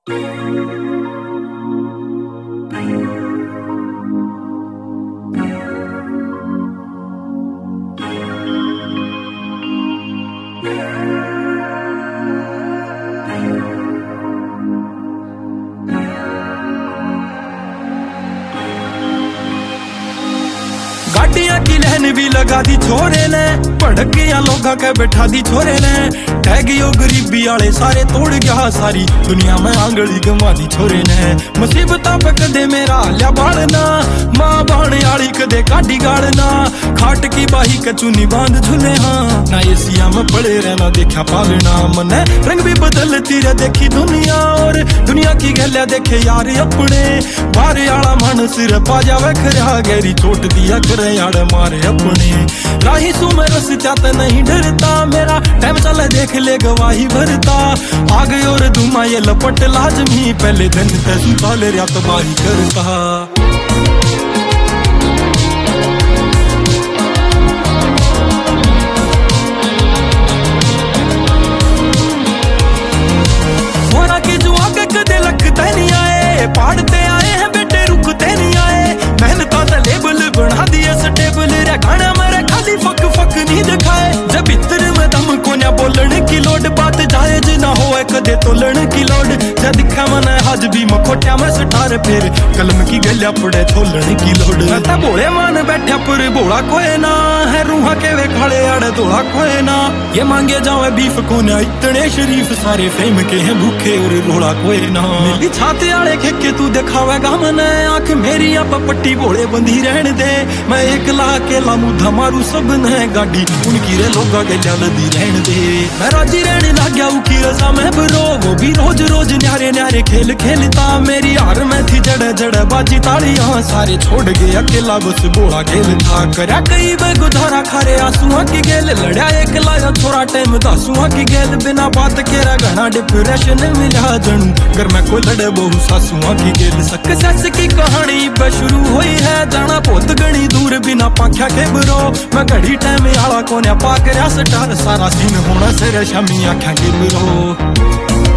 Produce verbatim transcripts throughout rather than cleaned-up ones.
गाड़ियां की लहन भी लगा दी छोरे ने, भड़किया लोगा के बैठा दी छोरे ने। ठहगियो गरीबी आले सारे तोड़ गया, सारी दुनिया में आंगली गवा दी छोरे ने। मुसीबतां पे कदे मेरा लिया बाड़ना, मां बाण आली कदे काटी गाड़ना। खाट की बाही के चुनी बांध झूले हाँ, ना एसिया में पड़े रहना देखा पालना। मने रंग भी बदलती रे देखी दुनिया, और दुनिया की गलिया देखे यार अपने। बाहर आला मन सिर पा जावे खरा, गहरी चोट दिया करे यार मारे अपने। राही सू में रस चाहते नहीं डरता, मेरा टाइम चले देख ले गवाही भरता। आ गई और धुमा ये लपट लाजमी, पहले दिन ते सुताले रिया तबाही करता। होना के जो आगे कदे लगते नहीं आए, पहाड़ते आए हैं बेटे रुकते नहीं आए। मेहनत तो लेबल बना दिए स्टेबल रे, गाना मेरे खाली फक फक नहीं दिखाए। जब इतर में दम को ना बोलने की लोड, बात जायज ना हो कदे तोलने की लोड। जब दिखा मन आज भी मखोटिया में सटार, फिर कलम की गलिया पड़े छोलने की लोड। मैं बोले मान बैठा पर बोला कोई ना है, रूहा के वे खड़े आड़े दोड़ा कोई ना। ये मांगे जावे बीफ को ना, इतने शरीफ सारे फेम के हैं भूखे और रोड़ा कोई ना। मेरी छाती आड़े खेके तू दिखावेगा मने, आंख मेरी आप पट्टी बोले बंधी रहने दे। मैं एक ला के लामूधा मारू सब ने, गाड़ी उनकी रे लोगा गलिया लदी रहने दे। मैं राजी रहने लग गया उकी रजा में बरो, वो भी रोज रोज न्यारे न्यारे खेल खेलता। मेरी हार में थी जड़ जड़ बाजी ताड़ियां, सारे छोड़ गए अकेला बस बोला खेलता। करया कई बे गुजारा खारे आंसुआ की गेल, लड़या एक लाया थोड़ा टाइम दासुआ की गेल। बिना बात केरा घना डिप्रेशन मिला जनू, घर में कोई लड़े बहु सासुआ की गेल। सक्सेस की कहानी बे शुरू हुई है, जाना बहुत गणी दूर बिना पाख्या के बरो। मैं घड़ी टाइम आला कोने पा करया स्टार, सारा सीन होना सिर शामी आख्या के बरो।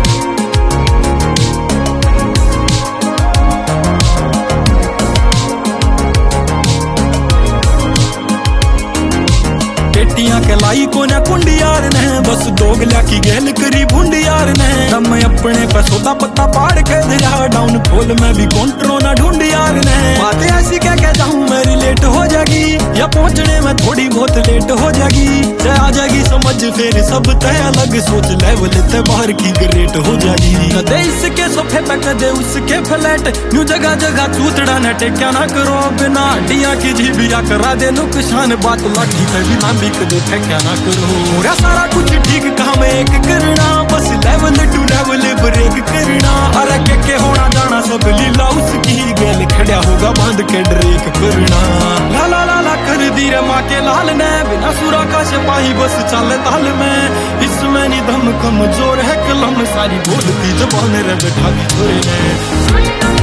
पेटियां के लाई कोने कुंडी यार ने, बस दोगलिया की गेल करी भुंडी यार ने। तब मैं अपने पे सोता पत्ता पाड़ के दिया, डाउन फॉल में भी कॉन्ट्रो ना ढूंढी यार ने। बातें ऐसी कह के जाऊं मेरी लेट हो जाएगी, या पहुंचने में थोड़ी बहुत लेट हो जाएगी। जय आ जाएगी समझ फिर सब तय अलग, सोच लेवल ते बाहर की ग्रेट हो जाएगी। कदे इसके सोफे पे कदे उसके फ्लैट, न्यू जगह जगह चूतड़ा ने टेक्या ना करो। बिना हड्डियां की जीबिया करा दे नुकसान, बात लाठी पे भी ना कदे फेंका ना करो। पूरा सारा कुछ ठीक काम एक करना, बस लेवल टू लेवल ब्रेक करना। अरे के के होना जाना सब लीला उसकी, गेल खड़ा होगा बांध के ड्रेक करना। ला ला ला ला कर दी रे माँ के लाल ने, बिना सुरा का सिपाही बस चले ताल में। इसमें नी दम कमजोर है कलम, सारी बोलती जबान रे बैठा दी छोरे ने।